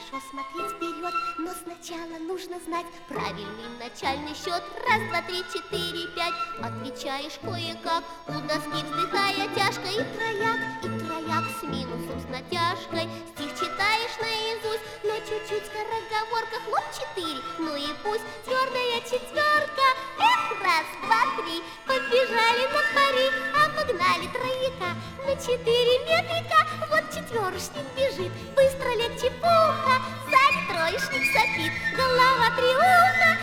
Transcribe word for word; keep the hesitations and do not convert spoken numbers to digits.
хорошо смотреть вперед, но сначала нужно знать правильный начальный счет. Раз, два, три, четыре, пять. Отвечаешь кое-как, у доски вздыхая тяжко. И трояк, и трояк с минусом, с натяжкой. Стих читаешь наизусть, но чуть-чуть скороговорка. Хлоп, четыре, ну и пусть твердая четверка. Эх, раз, два, три, побежали на пари, обогнали трояка на четыре метрика. Вот четверочник бежит, быстро лет чепуха, сзади троечник сопит, голова три уха.